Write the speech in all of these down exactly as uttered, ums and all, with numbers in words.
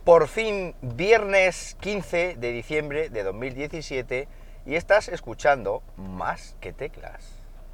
Por fin, viernes quince de diciembre de dos mil diecisiete y estás escuchando Más que Teclas.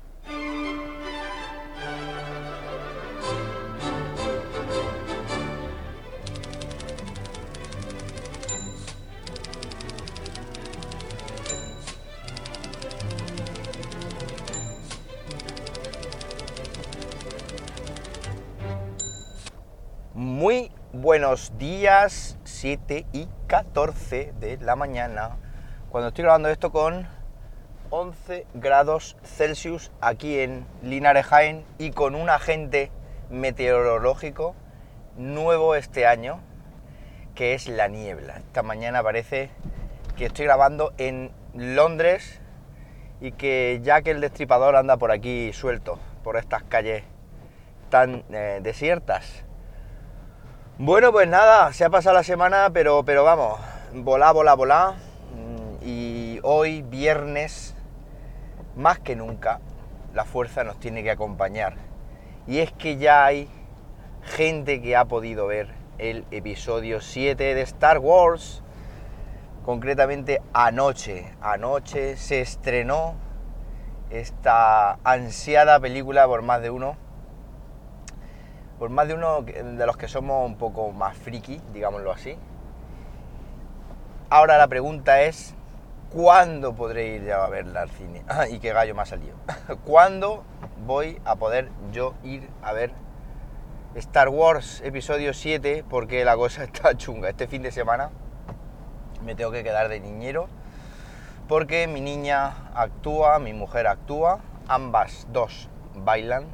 Muy buenos días, siete y catorce de la mañana, cuando estoy grabando esto con once grados Celsius aquí en Linares, Jaén, y con un agente meteorológico nuevo este año, que es la niebla. Esta mañana parece que estoy grabando en Londres y que Jack el Destripador anda por aquí suelto, por estas calles tan eh, desiertas. Bueno, pues nada, se ha pasado la semana, pero, pero vamos, volá, volá, volá, y hoy, viernes, más que nunca, la fuerza nos tiene que acompañar. Y es que ya hay gente que ha podido ver el episodio siete de Star Wars, concretamente anoche. Anoche se estrenó esta ansiada película por más de uno. Por más de uno de los que somos un poco más friki, digámoslo así. Ahora la pregunta es, ¿cuándo podré ir ya a verla al cine? Ah, y qué gallo me ha salido. ¿Cuándo voy a poder yo ir a ver Star Wars episodio siete? Porque la cosa está chunga. Este fin de semana me tengo que quedar de niñero, porque mi niña actúa, mi mujer actúa, ambas dos bailan.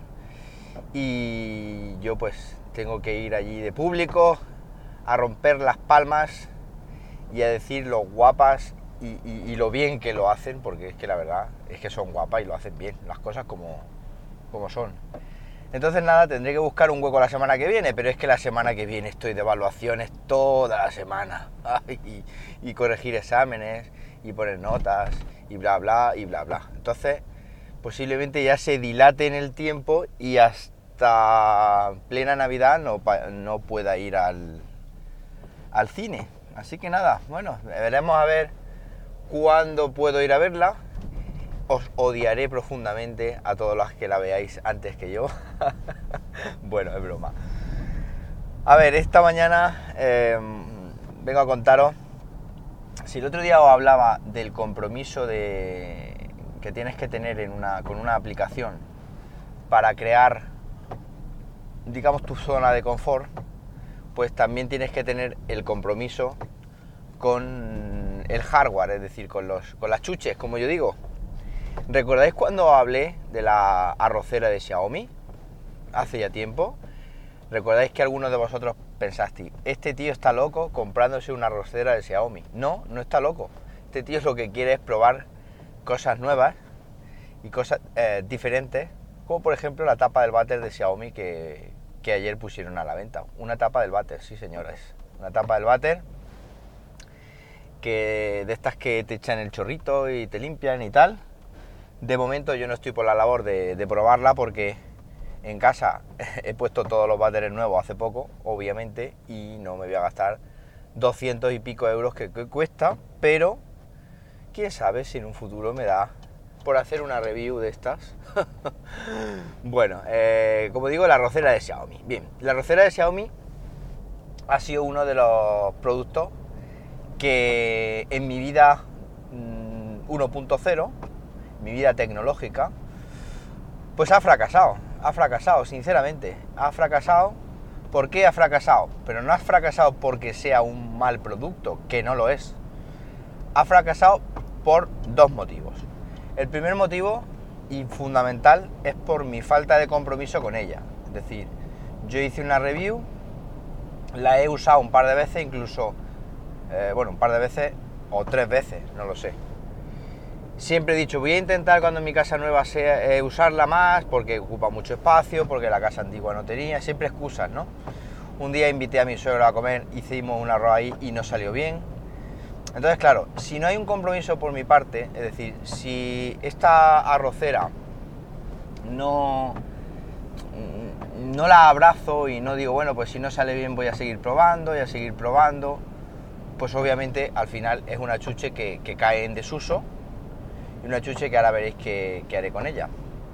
Y yo pues tengo que ir allí de público a romper las palmas y a decir lo guapas y, y, y lo bien que lo hacen, porque es que la verdad es que son guapas y lo hacen bien, las cosas como, como son. Entonces nada, tendré que buscar un hueco la semana que viene, pero es que la semana que viene estoy de evaluaciones toda la semana. y, y corregir exámenes y poner notas y bla bla y bla bla. Entonces posiblemente ya se dilate en el tiempo y hasta plena Navidad no, no pueda ir al, al cine. Así que nada, bueno, veremos a ver cuándo puedo ir a verla. Os odiaré profundamente a todos los que la veáis antes que yo. Bueno, es broma. A ver, esta mañana eh, vengo a contaros. Si el otro día os hablaba del compromiso de que tienes que tener en una, con una aplicación para crear, digamos, tu zona de confort, pues también tienes que tener el compromiso con el hardware, es decir, con, los, con las chuches, como yo digo. ¿Recordáis cuando hablé de la arrocera de Xiaomi? Hace ya tiempo. ¿Recordáis que algunos de vosotros pensasteis, este tío está loco comprándose una arrocera de Xiaomi? No, no está loco. Este tío lo que quiere es probar cosas nuevas y cosas eh, diferentes, como por ejemplo la tapa del váter de Xiaomi que, que ayer pusieron a la venta. Una tapa del váter, sí señores, una tapa del váter que de estas que te echan el chorrito y te limpian y tal. De momento yo no estoy por la labor de, de probarla, porque en casa he puesto todos los váteres nuevos hace poco, obviamente, y no me voy a gastar doscientos y pico euros que, que cuesta, pero quién sabe si en un futuro me da por hacer una review de estas. Bueno, eh, como digo, la arrocera de Xiaomi. Bien, la arrocera de Xiaomi ha sido uno de los productos que en mi vida mmm, uno punto cero, mi vida tecnológica, pues ha fracasado, ha fracasado, sinceramente, ha fracasado. ¿Por qué ha fracasado? Pero no ha fracasado porque sea un mal producto, que no lo es. Ha fracasado por dos motivos. El primer motivo, y fundamental, es por mi falta de compromiso con ella. Es decir, yo hice una review, la he usado un par de veces, incluso, eh, bueno, un par de veces o tres veces, no lo sé. Siempre he dicho, voy a intentar cuando en mi casa nueva sea eh, usarla más, porque ocupa mucho espacio, porque la casa antigua no tenía, siempre excusas, ¿no? Un día invité a mi suegro a comer, hicimos un arroz ahí y no salió bien. Entonces, claro, si no hay un compromiso por mi parte, es decir, si esta arrocera no no la abrazo y no digo, bueno, pues si no sale bien voy a seguir probando, voy a seguir probando, pues obviamente al final es una chuche que, que cae en desuso y una chuche que ahora veréis qué haré con ella.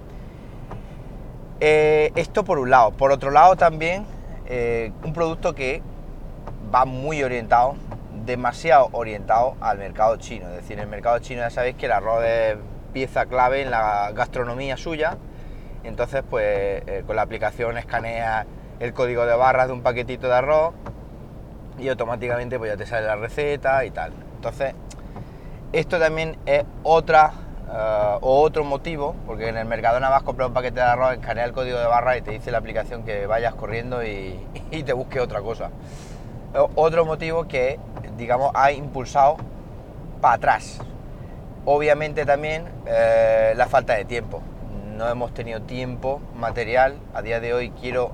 Eh, esto por un lado. Por otro lado también, eh, un producto que va muy orientado, demasiado orientado al mercado chino. Es decir, en el mercado chino ya sabéis que el arroz es pieza clave en la gastronomía suya. Entonces, pues eh, con la aplicación escanea el código de barras de un paquetito de arroz y automáticamente pues ya te sale la receta y tal. Entonces, esto también es otra uh, o otro motivo, porque en el Mercadona vas a comprar un paquete de arroz, escanea el código de barras y te dice la aplicación que vayas corriendo y, y te busque otra cosa. Otro motivo que, digamos, ha impulsado para atrás. Obviamente también eh, la falta de tiempo. No hemos tenido tiempo material. A día de hoy quiero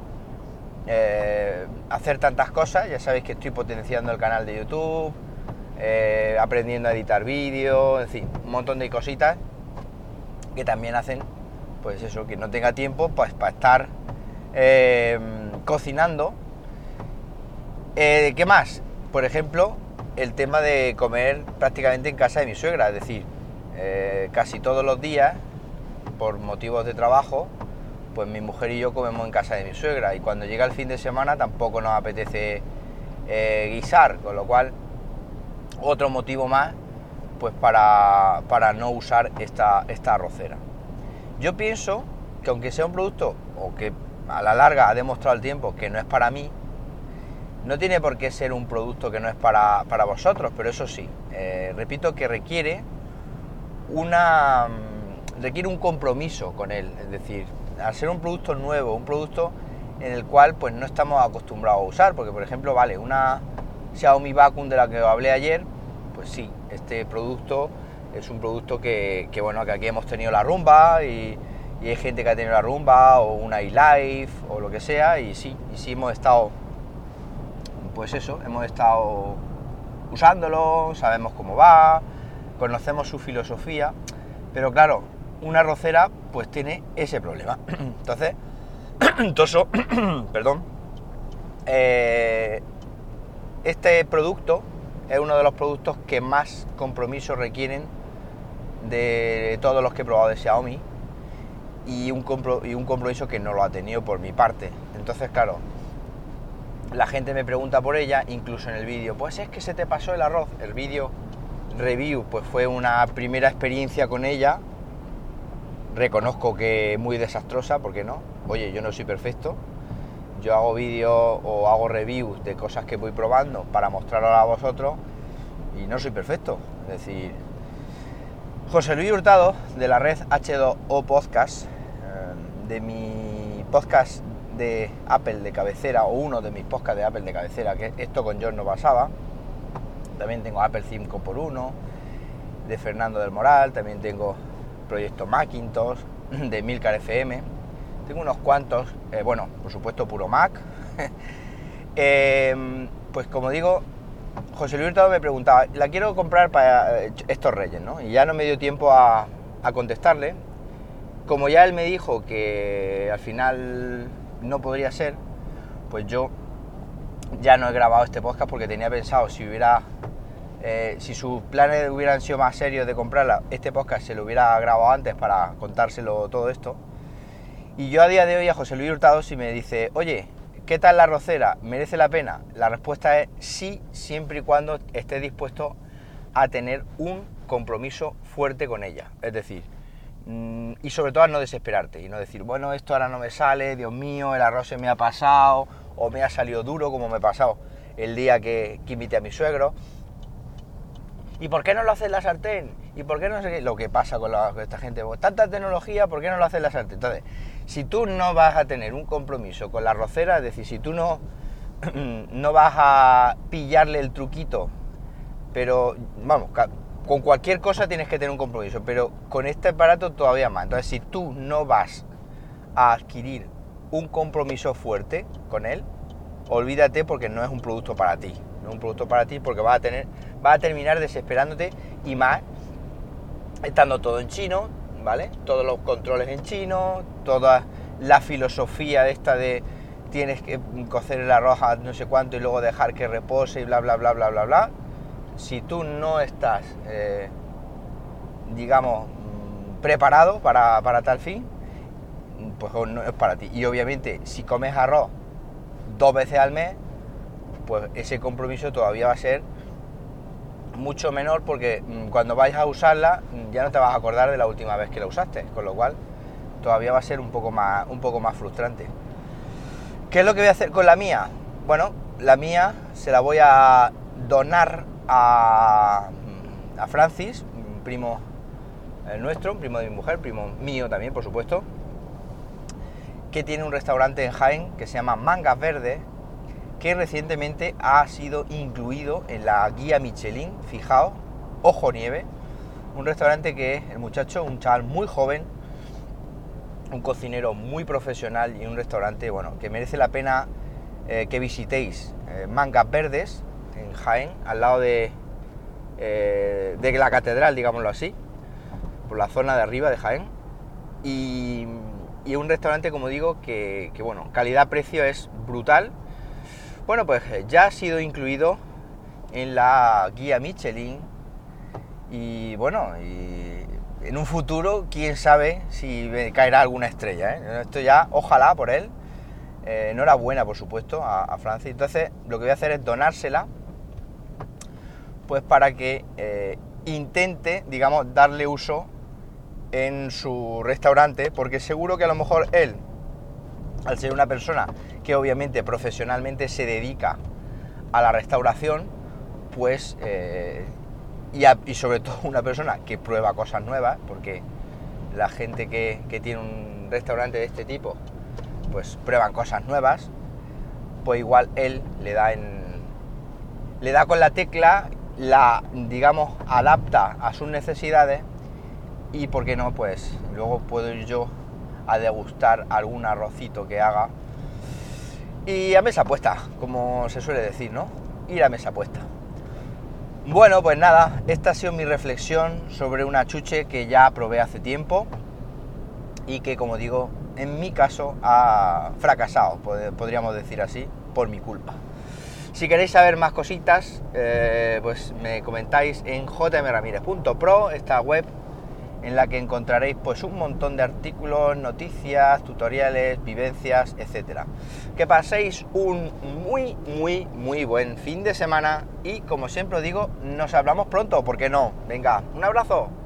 eh, hacer tantas cosas. Ya sabéis que estoy potenciando el canal de YouTube, eh, aprendiendo a editar vídeos, en fin, un montón de cositas que también hacen, pues eso, que no tenga tiempo pues, para estar eh, cocinando. Eh, ¿Qué más? Por ejemplo, el tema de comer prácticamente en casa de mi suegra, es decir, eh, casi todos los días, por motivos de trabajo, pues mi mujer y yo comemos en casa de mi suegra y cuando llega el fin de semana tampoco nos apetece eh, guisar, con lo cual otro motivo más pues para, para no usar esta, esta arrocera. Yo pienso que aunque sea un producto o que a la larga ha demostrado el tiempo que no es para mí, no tiene por qué ser un producto que no es para, para vosotros, pero eso sí, eh, repito que requiere una requiere un compromiso con él, es decir, al ser un producto nuevo, un producto en el cual pues no estamos acostumbrados a usar, porque por ejemplo, vale, una Xiaomi Vacuum de la que os hablé ayer, pues sí, este producto es un producto que, que bueno, que aquí hemos tenido la rumba y, y hay gente que ha tenido la rumba o una iLife o lo que sea, y sí, y sí hemos estado pues eso, hemos estado usándolo, sabemos cómo va, conocemos su filosofía, pero claro, una arrocera pues tiene ese problema. Entonces, toso, perdón, eh, este producto es uno de los productos que más compromiso requieren de todos los que he probado de Xiaomi y un, compro- y un compromiso que no lo ha tenido por mi parte. Entonces, claro, la gente me pregunta por ella, incluso en el vídeo, pues es que se te pasó el arroz. El vídeo review pues fue una primera experiencia con ella. Reconozco que muy desastrosa, ¿por qué no? Oye, yo no soy perfecto. Yo hago vídeos o hago reviews de cosas que voy probando para mostrarlo a vosotros y no soy perfecto. Es decir, José Luis Hurtado, de la red hache dos o Podcast, de mi podcast de Apple de cabecera, o uno de mis podcasts de Apple de cabecera, que esto con John no pasaba. También tengo Apple cinco por uno de Fernando del Moral, también tengo Proyecto Macintosh de Milcar F M, tengo unos cuantos, eh, bueno, por supuesto puro Mac. eh, pues como digo, José Luis Hurtado me preguntaba, la quiero comprar para estos reyes, ¿no? Y ya no me dio tiempo a, a contestarle. Como ya él me dijo que al final no podría ser, pues yo ya no he grabado este podcast porque tenía pensado, si hubiera eh, si sus planes hubieran sido más serios de comprarla, este podcast se lo hubiera grabado antes para contárselo todo esto. Y yo a día de hoy a José Luis Hurtado, si me dice, oye, ¿qué tal la arrocera? ¿Merece la pena? La respuesta es sí, siempre y cuando esté dispuesto a tener un compromiso fuerte con ella. Es decir, y sobre todo a no desesperarte y no decir, bueno, esto ahora no me sale, Dios mío, el arroz se me ha pasado o me ha salido duro, como me he pasado el día que, que invité a mi suegro. ¿Y por qué no lo haces en la sartén? ¿Y por qué no sé qué? Lo que pasa con, la, con esta gente, pues, tanta tecnología, ¿por qué no lo haces en la sartén? Entonces, si tú no vas a tener un compromiso con la arrocera, es decir, si tú no, no vas a pillarle el truquito, pero vamos, con cualquier cosa tienes que tener un compromiso, pero con este aparato todavía más. Entonces, si tú no vas a adquirir un compromiso fuerte con él, olvídate, porque no es un producto para ti. No es un producto para ti porque vas a tener, vas a terminar desesperándote, y más estando todo en chino, ¿vale? Todos los controles en chino, todas la filosofía de esta de tienes que cocer el arroz a no sé cuánto y luego dejar que repose y bla bla bla bla bla bla. Si tú no estás, eh, digamos, preparado para, para tal fin, pues no es para ti. Y obviamente, si comes arroz dos veces al mes, pues ese compromiso todavía va a ser mucho menor, porque cuando vayas a usarla ya no te vas a acordar de la última vez que la usaste, con lo cual todavía va a ser un poco más, un poco más frustrante. ¿Qué es lo que voy a hacer con la mía? Bueno, la mía se la voy a donar a, a Francis, un primo nuestro, un primo de mi mujer, primo mío también, por supuesto, que tiene un restaurante en Jaén que se llama Mangas Verdes, que recientemente ha sido incluido en la guía Michelin. Fijaos, ojo nieve, un restaurante que el muchacho, un chaval muy joven, un cocinero muy profesional y un restaurante, bueno, que merece la pena eh, que visitéis. eh, Mangas Verdes en Jaén, al lado de, eh, de la catedral, digámoslo así, por la zona de arriba de Jaén, y, y un restaurante, como digo, que, que bueno, calidad-precio es brutal. Bueno, pues ya ha sido incluido en la guía Michelin y bueno, y en un futuro, quién sabe si me caerá alguna estrella, ¿eh? Esto ya, ojalá por él. Eh, enhorabuena, por supuesto, a, a Francis. Entonces, lo que voy a hacer es donársela, pues para que eh, intente, digamos, darle uso en su restaurante, porque seguro que a lo mejor él, al ser una persona que obviamente profesionalmente se dedica a la restauración, pues eh, y, a, y sobre todo una persona que prueba cosas nuevas, porque la gente que, que tiene un restaurante de este tipo pues prueban cosas nuevas, pues igual él le da en le da con la tecla, la, digamos, adapta a sus necesidades, y por qué no, pues luego puedo ir yo a degustar algún arrocito que haga y a mesa puesta, como se suele decir, ¿no? Ir a mesa puesta. Bueno, pues nada, esta ha sido mi reflexión sobre una chuche que ya probé hace tiempo y que, como digo, en mi caso ha fracasado, podríamos decir así, por mi culpa. Si queréis saber más cositas, eh, pues me comentáis en j m ramírez punto pro, esta web en la que encontraréis pues un montón de artículos, noticias, tutoriales, vivencias, etcétera. Que paséis un muy, muy, muy buen fin de semana y, como siempre os digo, nos hablamos pronto, ¿por qué no? Venga, un abrazo.